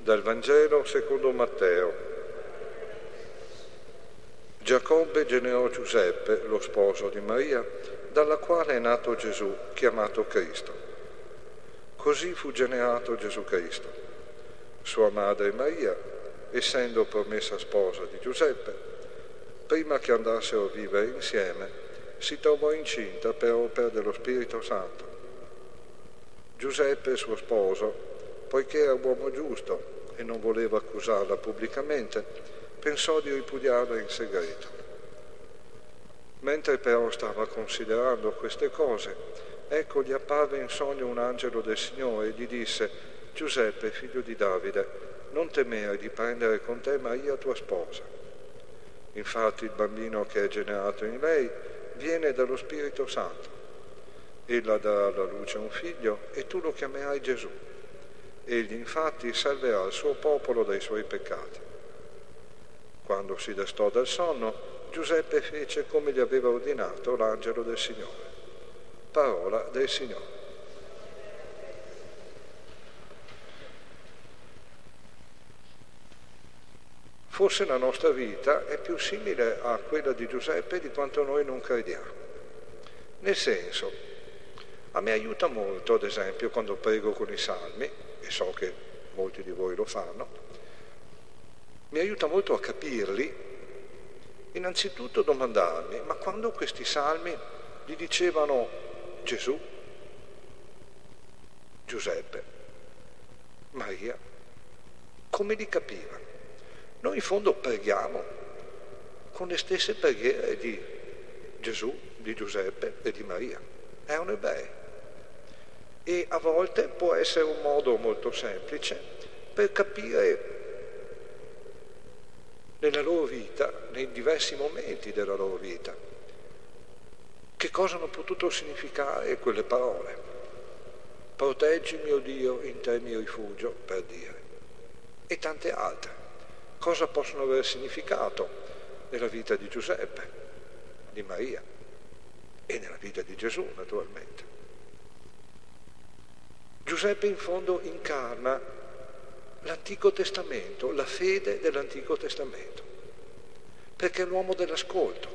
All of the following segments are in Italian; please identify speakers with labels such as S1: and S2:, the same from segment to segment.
S1: Dal Vangelo secondo Matteo. Giacobbe generò Giuseppe, lo sposo di Maria, dalla quale è nato Gesù, chiamato Cristo. Così fu generato Gesù Cristo. Sua madre Maria, essendo promessa sposa di Giuseppe, prima che andassero a vivere insieme, si trovò incinta per opera dello Spirito Santo. Giuseppe, suo sposo, poiché era uomo giusto e non voleva accusarla pubblicamente, pensò di ripudiarla in segreto. Mentre però stava considerando queste cose, ecco gli apparve in sogno un angelo del Signore e gli disse: Giuseppe, figlio di Davide, non temere di prendere con te Maria tua sposa. Infatti il bambino che è generato in lei viene dallo Spirito Santo. Ella darà alla luce un figlio e tu lo chiamerai Gesù. Egli infatti salverà il suo popolo dai suoi peccati. Quando si destò dal sonno, Giuseppe fece come gli aveva ordinato l'angelo del Signore. Parola del Signore. Forse la nostra vita è più simile a quella di Giuseppe di quanto noi non crediamo. Nel senso, a me aiuta molto, ad esempio, quando prego con i salmi, e so che molti di voi lo fanno, mi aiuta molto a capirli, innanzitutto domandarmi: ma quando questi salmi gli dicevano Gesù, Giuseppe, Maria, come li capivano? Noi in fondo preghiamo con le stesse preghiere di Gesù, di Giuseppe e di Maria. Erano ebrei. E a volte può essere un modo molto semplice per capire nella loro vita, nei diversi momenti della loro vita, che cosa hanno potuto significare quelle parole. Proteggi mio Dio, in te mi rifugio, per dire. E tante altre. Cosa possono aver significato nella vita di Giuseppe, di Maria e nella vita di Gesù, naturalmente. Giuseppe in fondo incarna l'Antico Testamento, la fede dell'Antico Testamento, perché è l'uomo dell'ascolto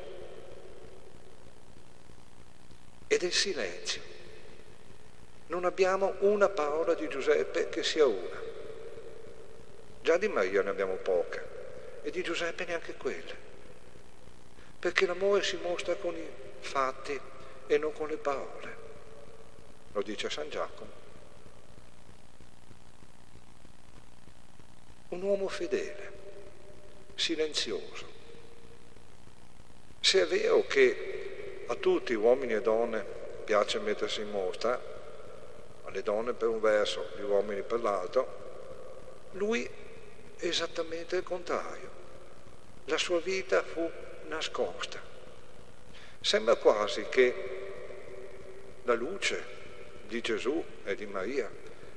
S1: e del silenzio. Non abbiamo una parola di Giuseppe che sia una. Già di Maria ne abbiamo poche e di Giuseppe neanche quelle, perché l'amore si mostra con i fatti e non con le parole. Lo dice San Giacomo. Un uomo fedele, silenzioso. Se è vero che a tutti, uomini e donne, piace mettersi in mostra, alle donne per un verso, agli uomini per l'altro, lui è esattamente il contrario. La sua vita fu nascosta. Sembra quasi che la luce di Gesù e di Maria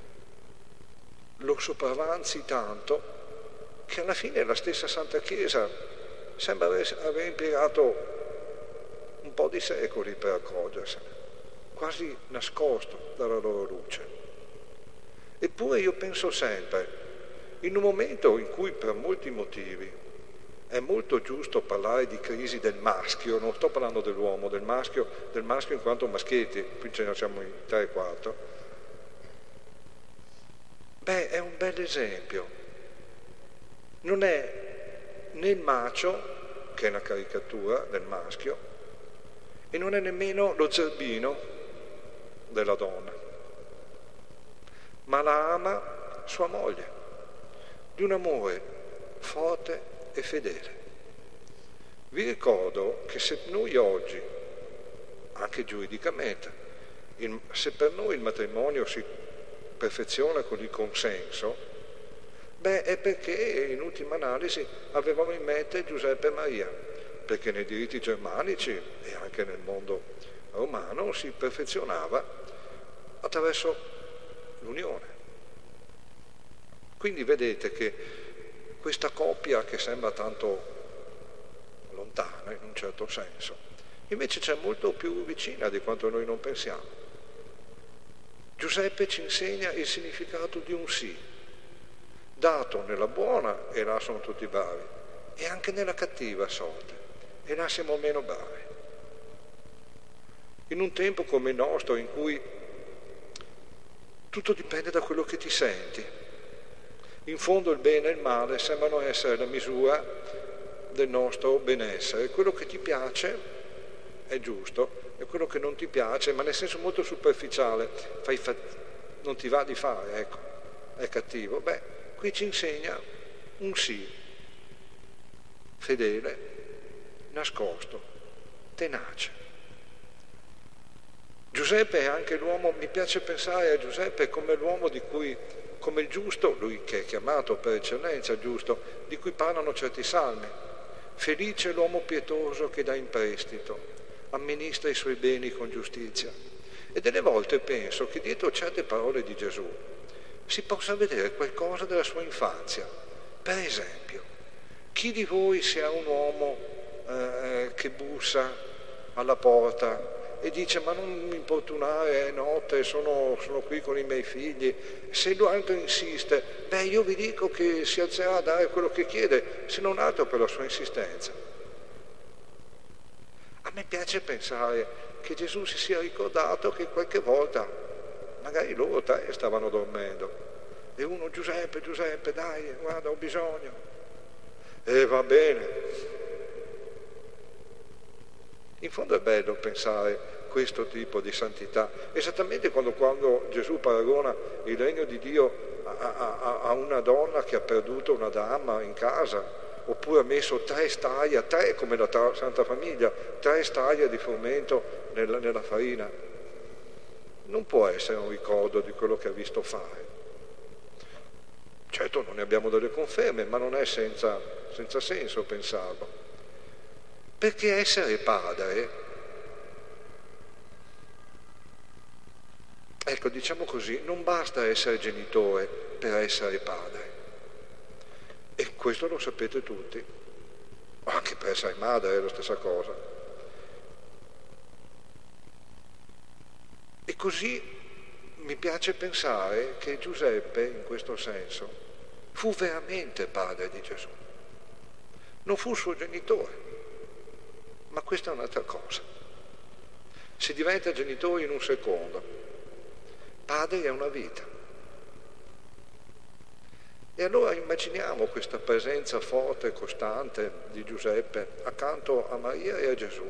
S1: lo sopravanzi tanto che alla fine la stessa Santa Chiesa sembra aver impiegato un po' di secoli per accorgersene, quasi nascosto dalla loro luce. Eppure io penso sempre, in un momento in cui per molti motivi è molto giusto parlare di crisi del maschio, non sto parlando dell'uomo, del maschio in quanto maschietti, qui ce ne siamo in 3-4, è un bel esempio. Non è né il macio, che è una caricatura del maschio, e non è nemmeno lo zerbino della donna, ma la ama sua moglie, di un amore forte e fedele. Vi ricordo che se noi oggi, anche giuridicamente, se per noi il matrimonio si perfeziona con il consenso, è perché in ultima analisi avevamo in mente Giuseppe e Maria, perché nei diritti germanici e anche nel mondo romano si perfezionava attraverso l'unione. Quindi vedete che questa coppia che sembra tanto lontana in un certo senso, invece c'è molto più vicina di quanto noi non pensiamo. Giuseppe ci insegna il significato di un sì, dato nella buona e là sono tutti bravi, e anche nella cattiva sorte, e là siamo meno bravi. In un tempo come il nostro, in cui tutto dipende da quello che ti senti, in fondo il bene e il male sembrano essere la misura del nostro benessere. Quello che ti piace è giusto e quello che non ti piace, ma nel senso molto superficiale, non ti va di fare, ecco, è cattivo. Beh, qui ci insegna un sì, fedele, nascosto, tenace. Giuseppe è anche l'uomo, mi piace pensare a Giuseppe come l'uomo di cui, come il giusto, lui che è chiamato per eccellenza giusto, di cui parlano certi salmi. Felice l'uomo pietoso che dà in prestito, amministra i suoi beni con giustizia. E delle volte penso che dietro certe parole di Gesù si possa vedere qualcosa della sua infanzia. Per esempio, chi di voi se ha un uomo che bussa alla porta e dice ma non mi importunare, è notte, sono qui con i miei figli, se l'altro insiste, beh io vi dico che si alzerà a dare quello che chiede, se non altro per la sua insistenza. A me piace pensare che Gesù si sia ricordato che qualche volta magari loro tre stavano dormendo e uno Giuseppe dai, guarda ho bisogno, e va bene. In fondo è bello pensare questo tipo di santità, esattamente quando Gesù paragona il regno di Dio a una donna che ha perduto una dama in casa, oppure ha messo 3 staglia, 3 come la Santa Famiglia, 3 staglia di frumento nella farina. Non può essere un ricordo di quello che ha visto fare. Certo non ne abbiamo delle conferme, ma non è senza senso pensarlo. Perché essere padre, ecco, diciamo così, non basta essere genitore per essere padre. E questo lo sapete tutti. Anche per essere madre è la stessa cosa. E così mi piace pensare che Giuseppe, in questo senso, fu veramente padre di Gesù. Non fu suo genitore, ma questa è un'altra cosa. Si diventa genitori in un secondo. Padre è una vita. E allora immaginiamo questa presenza forte e costante di Giuseppe accanto a Maria e a Gesù.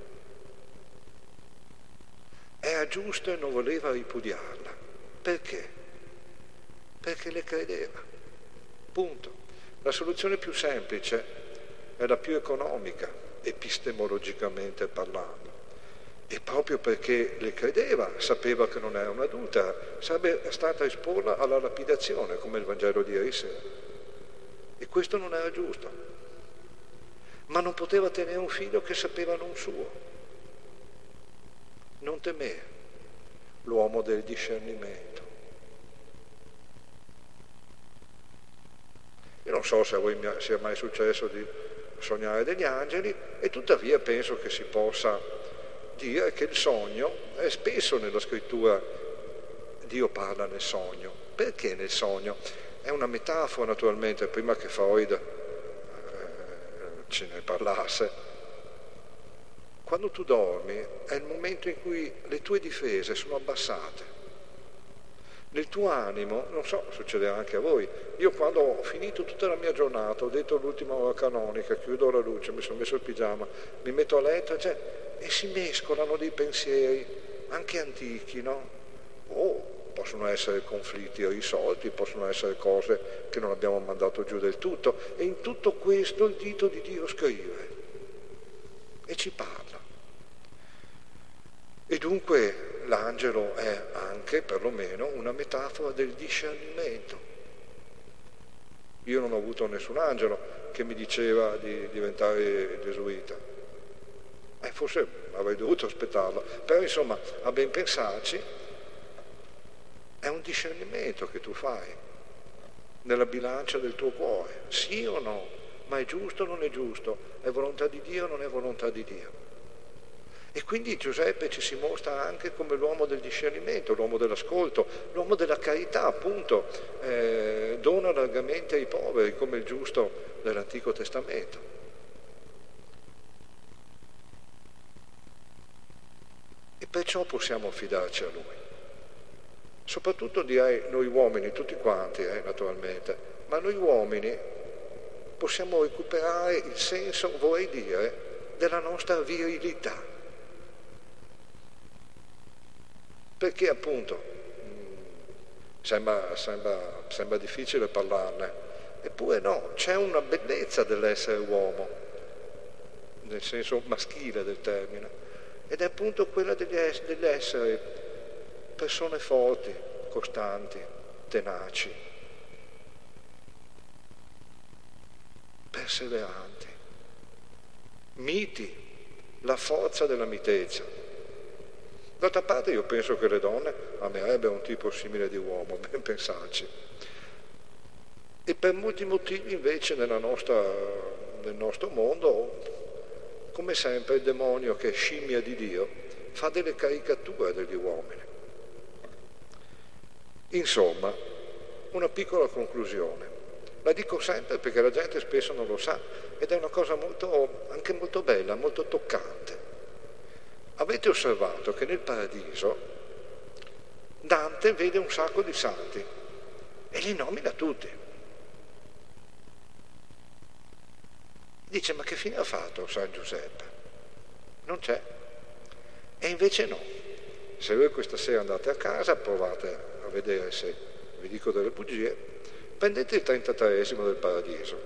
S1: Era giusto e non voleva ripudiarla. Perché? Perché le credeva. Punto. La soluzione più semplice è la più economica, epistemologicamente parlando. E proprio perché le credeva, sapeva che non era un'adultera, sarebbe stata esporla alla lapidazione, come il Vangelo di ieri sera. E questo non era giusto. Ma non poteva tenere un figlio che sapeva non suo. Non temere, l'uomo del discernimento. Io non so se a voi sia mai successo di sognare degli angeli, e tuttavia penso che si possa dire che il sogno, è spesso nella scrittura Dio parla nel sogno. Perché nel sogno? È una metafora naturalmente, prima che Freud ce ne parlasse. Quando tu dormi è il momento in cui le tue difese sono abbassate. Nel tuo animo, non so, succederà anche a voi, io quando ho finito tutta la mia giornata, ho detto l'ultima ora canonica, chiudo la luce, mi sono messo il pigiama, mi metto a letto, e si mescolano dei pensieri, anche antichi, no? Possono essere conflitti risolti, possono essere cose che non abbiamo mandato giù del tutto, e in tutto questo il dito di Dio scrive e ci parla. E dunque l'angelo è anche, perlomeno, una metafora del discernimento. Io non ho avuto nessun angelo che mi diceva di diventare gesuita. Forse avrei dovuto aspettarlo, però insomma, a ben pensarci, è un discernimento che tu fai nella bilancia del tuo cuore, sì o no, ma è giusto o non è giusto, è volontà di Dio o non è volontà di Dio. E quindi Giuseppe ci si mostra anche come l'uomo del discernimento, l'uomo dell'ascolto, l'uomo della carità, appunto, dona largamente ai poveri, come il giusto dell'Antico Testamento. E perciò possiamo affidarci a Lui. Soprattutto direi noi uomini, tutti quanti naturalmente, ma noi uomini possiamo recuperare il senso, vorrei dire, della nostra virilità. Perché appunto sembra difficile parlarne, eppure no, c'è una bellezza dell'essere uomo, nel senso maschile del termine, ed è appunto quella dell'essere persone forti, costanti, tenaci, perseveranti, miti, la forza della mitezza. D'altra parte io penso che le donne amerebbero un tipo simile di uomo, ben pensarci. E per molti motivi invece nel nostro mondo, come sempre il demonio, che è scimmia di Dio, fa delle caricature degli uomini. Insomma, una piccola conclusione. La dico sempre perché la gente spesso non lo sa ed è una cosa anche molto bella, molto toccante. Avete osservato che nel paradiso Dante vede un sacco di santi e li nomina tutti. Dice, ma che fine ha fatto San Giuseppe? Non c'è. E invece no. Se voi questa sera andate a casa, provate a vedere se vi dico delle bugie, prendete il 33esimo del paradiso.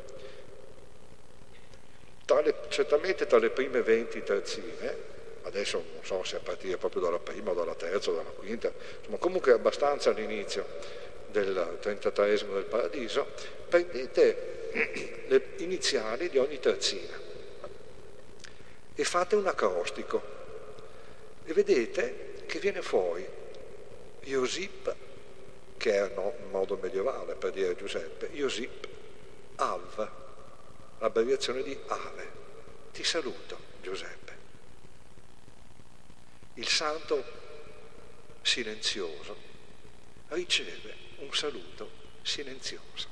S1: Certamente tra le prime 20 terzine, adesso non so se a partire proprio dalla prima o dalla terza o dalla quinta, insomma comunque abbastanza all'inizio del 33esimo del paradiso, prendete le iniziali di ogni terzina e fate un acrostico e vedete che viene fuori Iosip, che è un modo medievale per dire Giuseppe, Iosip Av, l'abbreviazione di Ave. Ti saluto, Giuseppe. Il santo silenzioso riceve un saluto silenzioso.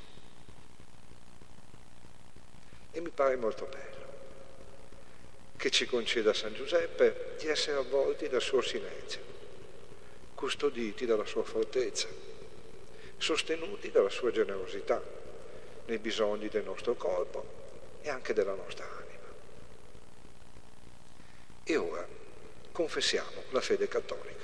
S1: E mi pare molto bello che ci conceda San Giuseppe di essere avvolti dal suo silenzio, custoditi dalla sua fortezza, sostenuti dalla sua generosità nei bisogni del nostro corpo e anche della nostra anima. E ora confessiamo la fede cattolica.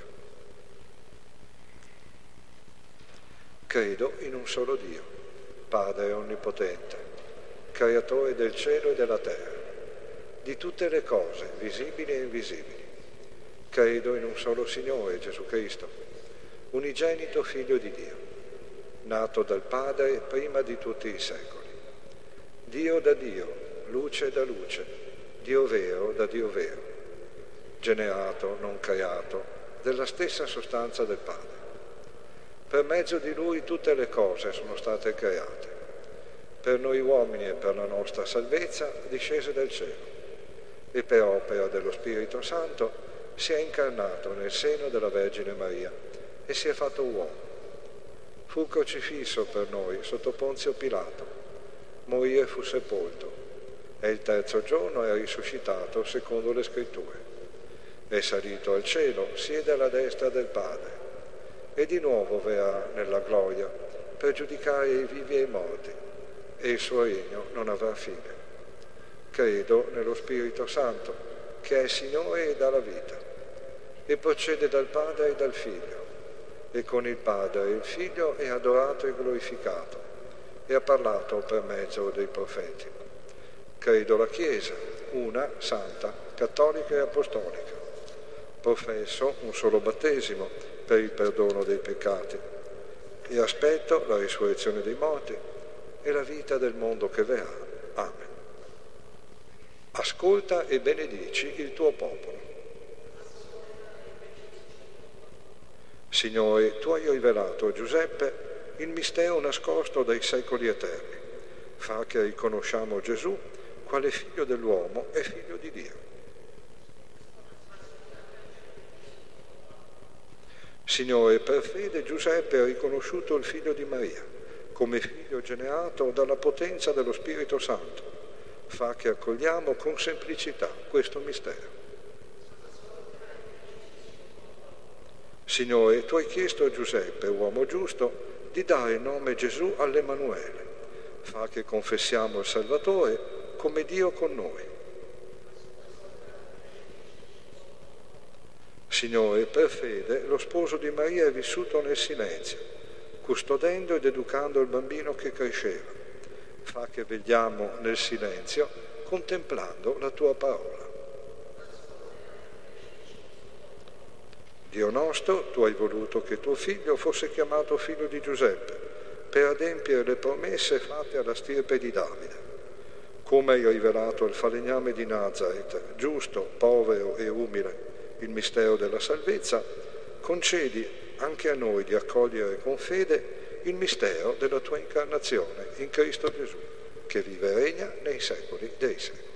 S1: Credo in un solo Dio, Padre Onnipotente, Creatore del cielo e della terra, di tutte le cose, visibili e invisibili. Credo in un solo Signore, Gesù Cristo, unigenito Figlio di Dio, nato dal Padre prima di tutti i secoli. Dio da Dio, luce da luce, Dio vero da Dio vero, generato, non creato, della stessa sostanza del Padre. Per mezzo di Lui tutte le cose sono state create. Per noi uomini e per la nostra salvezza discese dal cielo e per opera dello Spirito Santo si è incarnato nel seno della Vergine Maria e si è fatto uomo. Fu crocifisso per noi sotto Ponzio Pilato, morì e fu sepolto, e il terzo giorno è risuscitato secondo le Scritture. È salito al cielo, siede alla destra del Padre, e di nuovo verrà nella gloria per giudicare i vivi e i morti, e il suo regno non avrà fine. Credo nello Spirito Santo, che è Signore e dà la vita, e procede dal Padre e dal Figlio, e con il Padre e il Figlio è adorato e glorificato, e ha parlato per mezzo dei profeti. Credo la Chiesa, una, santa, cattolica e apostolica. Professo un solo battesimo per il perdono dei peccati, e aspetto la risurrezione dei morti e la vita del mondo che verrà. Amen. Ascolta e benedici il tuo popolo. Signore, tu hai rivelato a Giuseppe il mistero nascosto dai secoli eterni. Fa che riconosciamo Gesù quale figlio dell'uomo e figlio di Dio. Signore, per fede Giuseppe ha riconosciuto il figlio di Maria come figlio generato dalla potenza dello Spirito Santo. Fa che accogliamo con semplicità questo mistero. Signore, tu hai chiesto a Giuseppe, uomo giusto, di dare il nome Gesù all'Emanuele. Fa che confessiamo il Salvatore come Dio con noi. Signore, per fede lo sposo di Maria è vissuto nel silenzio, custodendo ed educando il bambino che cresceva. Fa che vegliamo nel silenzio, contemplando la tua parola. Dio nostro, tu hai voluto che tuo figlio fosse chiamato figlio di Giuseppe, per adempiere le promesse fatte alla stirpe di Davide. Come hai rivelato al falegname di Nazaret, giusto, povero e umile, il mistero della salvezza, concedi anche a noi di accogliere con fede il mistero della tua incarnazione in Cristo Gesù, che vive e regna nei secoli dei secoli.